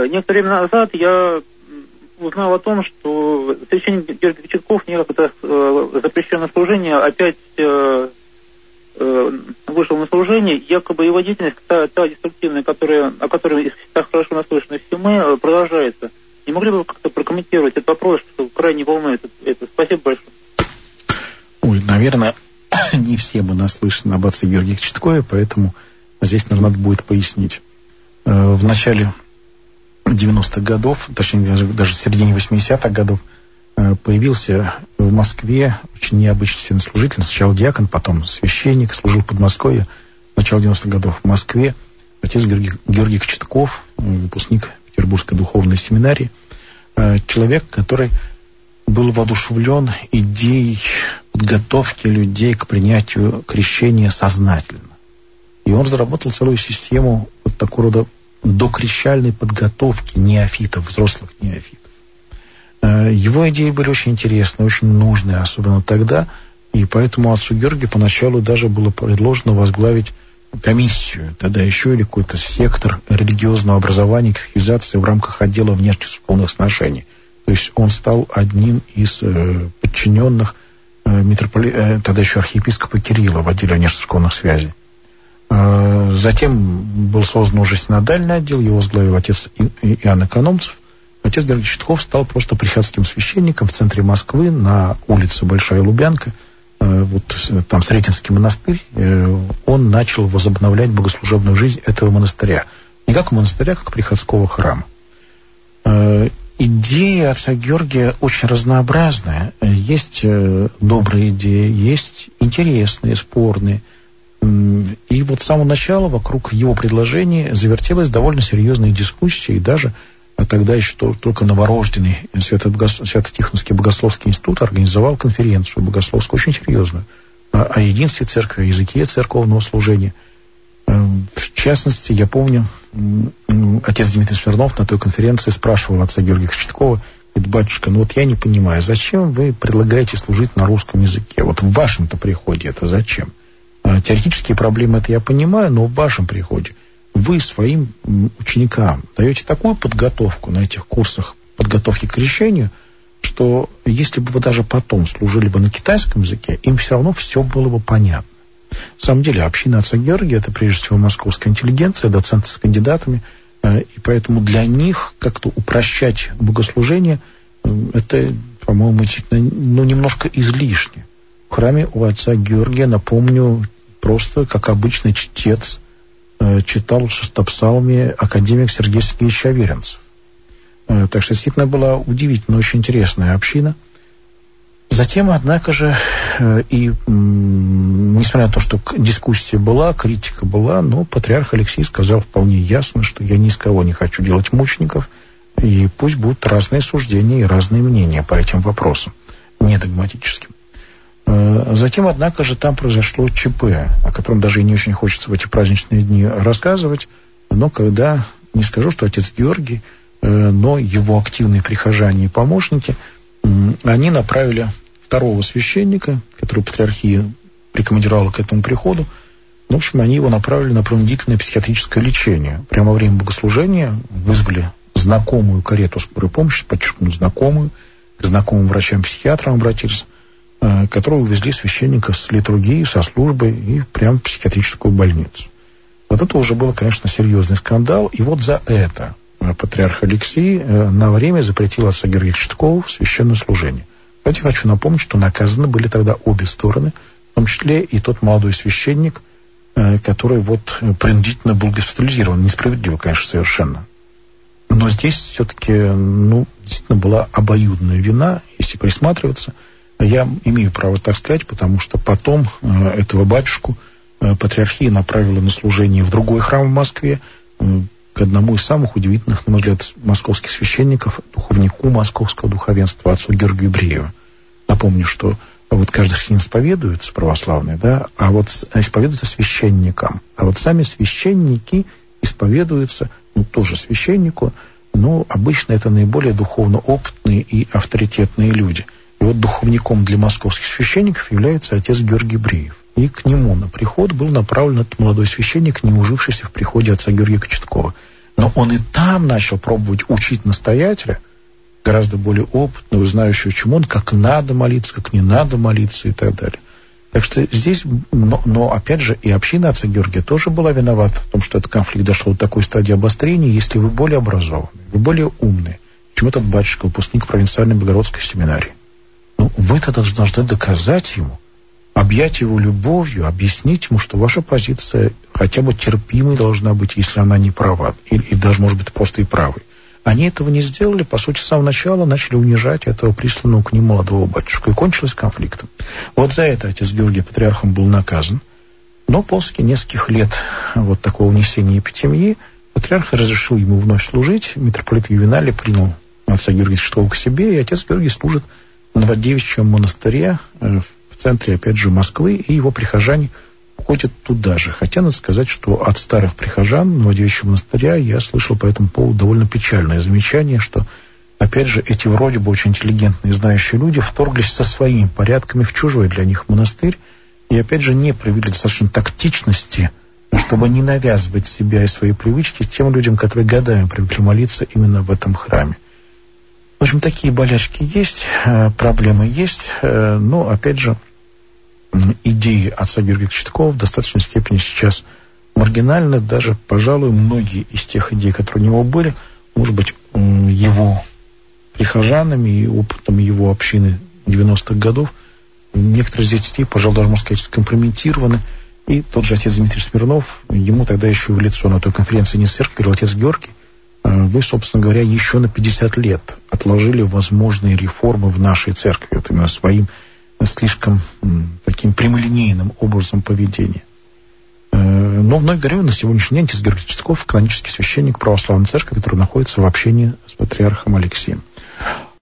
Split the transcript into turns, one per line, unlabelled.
некоторое время назад я узнал о том, что священник Георгий Кочетков, некогда запрещенное служение, опять вышел на служение. Якобы его деятельность, та деструктивная, о которой так хорошо наслышаны все мы, продолжается. Не могли бы вы как-то прокомментировать этот вопрос, что крайне волнует это? Спасибо большое.
Ой, наверное, не все мы наслышаны об отце Георгии Кочеткове, поэтому здесь, наверное, надо будет пояснить. В начале 90-х годов, точнее, даже в середине 80-х годов, появился в Москве очень необычный священнослужитель. Сначала диакон, потом священник, служил в Подмосковье. С начала 90-х годов в Москве отец Георгий Кочетков, выпускник Петербургской духовной семинарии, человек, который был воодушевлен идеей подготовки людей к принятию крещения сознательно. И он разработал целую систему вот такого рода докрещальной подготовки неофитов, взрослых неофитов. Его идеи были очень интересные, очень нужные, особенно тогда, и поэтому отцу Георгию поначалу даже было предложено возглавить комиссию, тогда еще или какой-то сектор религиозного образования и катехизации в рамках отдела внешнецерковных сношений. То есть он стал одним из подчиненных тогда еще архиепископа Кирилла в отделе внешнецерковных связей. Затем был создан уже синодальный отдел, его возглавил отец Иоанн Экономцев. Отец Георгий Кочетков стал просто приходским священником в центре Москвы, на улице Большая Лубянка, вот там Сретенский монастырь. Он начал возобновлять богослужебную жизнь этого монастыря. Не как монастыря, как приходского храма. Идеи отца Георгия очень разнообразные. Есть добрые идеи, есть интересные, спорные. И вот с самого начала вокруг его предложений завертелась довольно серьезная дискуссия, и даже тогда еще только новорожденный Свято-Тихоновский богословский институт организовал конференцию богословскую, очень серьезную, о единстве церкви, о языке церковного служения. В частности, я помню, отец Дмитрий Смирнов на той конференции спрашивал отца Георгия Кочеткова, говорит: батюшка, ну вот я не понимаю, зачем вы предлагаете служить на русском языке? Вот в вашем-то приходе это зачем? Теоретические проблемы это я понимаю, но в вашем приходе вы своим ученикам даете такую подготовку на этих курсах подготовки к крещению, что если бы вы даже потом служили бы на китайском языке, им все равно все было бы понятно. На самом деле, община отца Георгия — это прежде всего московская интеллигенция, доценты с кандидатами, и поэтому для них как-то упрощать богослужение — это, по-моему, действительно, немножко излишне. В храме у отца Георгия, напомню, просто, как обычный чтец, читал шестопсалмие академик Сергей Сергеевич Аверинцев. Так что действительно была удивительно очень интересная община. Затем, однако же, и несмотря на то, что дискуссия была, критика была, но патриарх Алексий сказал вполне ясно, что я ни из кого не хочу делать мучеников, и пусть будут разные суждения и разные мнения по этим вопросам, не догматическим. Затем, однако же, там произошло ЧП, о котором даже и не очень хочется в эти праздничные дни рассказывать, но когда, не скажу, что отец Георгий, но его активные прихожане и помощники, они направили второго священника, который патриархия прикомандировала к этому приходу. В общем, они его направили на принудительное психиатрическое лечение. Прямо во время богослужения вызвали знакомую карету скорой помощи, подчеркну, знакомую, к знакомым врачам-психиатрам обратились, которые увезли священника с литургии, со службы и прямо в психиатрическую больницу. Вот это уже был, конечно, серьезный скандал. И вот за это патриарх Алексий на время запретил отца Георгия Кочеткова в священное служение. Кстати, хочу напомнить, что наказаны были тогда обе стороны, в том числе и тот молодой священник, который вот принудительно был госпитализирован. Несправедливо, конечно, совершенно. Но здесь все-таки, действительно была обоюдная вина, если присматриваться. Я имею право так сказать, потому что потом этого батюшку патриархия направила на служение в другой храм в Москве, к одному из самых удивительных, на мой взгляд, московских священников, духовнику московского духовенства, отцу Георгию Брееву. Напомню, что вот каждый христианин исповедуется православный, да, а вот исповедуется священникам. А вот сами священники исповедуются, тоже священнику, но обычно это наиболее духовно опытные и авторитетные люди. И вот духовником для московских священников является отец Георгий Бреев. И к нему на приход был направлен этот молодой священник, не ужившийся в приходе отца Георгия Кочеткова. Но он и там начал пробовать учить настоятеля, гораздо более опытного, знающего, чему он, как надо молиться, как не надо молиться и так далее. Так что здесь, но опять же, и община отца Георгия тоже была виновата в том, что этот конфликт дошел до такой стадии обострения. Если вы более образованные, вы более умные, чем этот батюшка, выпускник провинциальной Богородской семинарии, вы тогда должны доказать ему, объять его любовью, объяснить ему, что ваша позиция хотя бы терпимой должна быть, если она не права, или даже, может быть, просто и правой. Они этого не сделали, по сути, с самого начала начали унижать этого присланного к ним молодого батюшку, и кончилось конфликтом. Вот за это отец Георгий патриархом был наказан, но после нескольких лет вот такого унесения эпитемии патриарх разрешил ему вновь служить, митрополит Ювеналий принял отца Георгия Святого к себе, и отец Георгий служит в Новодевичьем монастыре в центре, опять же, Москвы, и его прихожане ходят туда же. Хотя надо сказать, что от старых прихожан Новодевичьего монастыря я слышал по этому поводу довольно печальное замечание, что, опять же, эти вроде бы очень интеллигентные, знающие люди вторглись со своими порядками в чужой для них монастырь, и, опять же, не проявили достаточно тактичности, чтобы не навязывать себя и свои привычки тем людям, которые годами привыкли молиться именно в этом храме. В общем, такие болячки есть, проблемы есть, но, опять же, идеи отца Георгия Читкова в достаточной степени сейчас маргинальны. Даже, пожалуй, многие из тех идей, которые у него были, может быть, его прихожанами и опытом его общины 90-х годов, некоторые из этих идей, пожалуй, даже, можно сказать, скомпрометированы. И тот же отец Дмитрий Смирнов, ему тогда еще в лицо на той конференции «Не церковь» говорил: отец Георгий, вы, собственно говоря, еще на 50 лет отложили возможные реформы в нашей церкви, вот именно своим слишком таким прямолинейным образом поведения. Но вновь говорю, на сегодняшний день отец Георгий Читков — канонический священник православной церкви, который находится в общении с патриархом Алексием.